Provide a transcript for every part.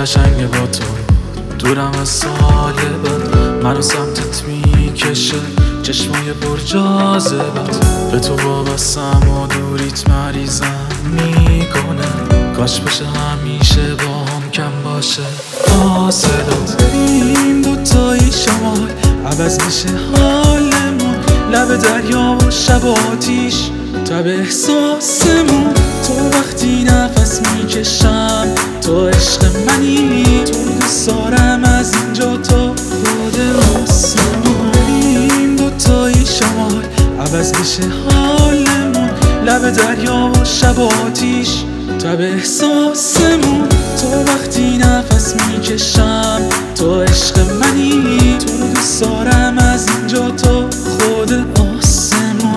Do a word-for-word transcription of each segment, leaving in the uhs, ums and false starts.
قشنگه با تو، دورم از سال بعد منو سمتت میکشه چشمای پر جاذبت. به تو وابستم و دوریت مریضم میکنه، کاش بشه همیشه با هم کم باشه فاصلت. این دوتایی شمال عوض میشه حالمون، لب دریا و شب و آتیش تب احساسمون. تو وقتی نفس میکشم تو عشق منی، تو دوست دارم از اینجا تا خود آسمون. این دوتایی شمال عوض میشه حالمون، لب دریا و شب و آتیش تب احساسمون. تو وقتی نفس میکشم تو عشق منی، تو دوست دارم از اینجا تا خود آسمون.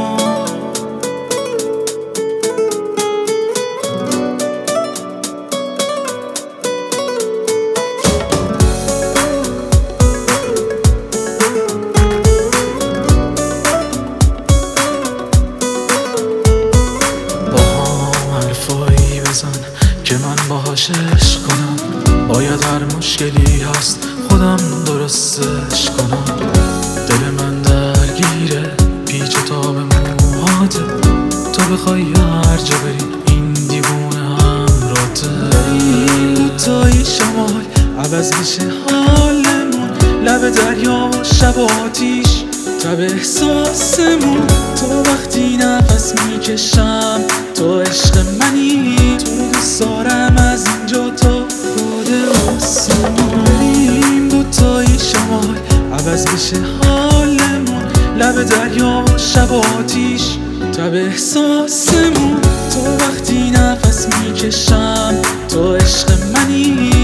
که من باهاش عشق کنم، باید هر مشکلی هست خودم درستش کنم. دل من درگیره پیچ و تاب موهاته، تو بخوای هر جا بری این دیوونه همراته. این دوتایی شمال عوض میشه حالمون، لب دریا و شب و آتیش تب احساسمون. تو وقتی نفس میکشم تو عشق منی، تو دوست دارم از اینجا تا خود آسمون. این دوتایی شمال عوض میشه حالمون، لب دریا و شب و آتیش تب احساسمون. تو وقتی نفس میکشم تو عشق منی،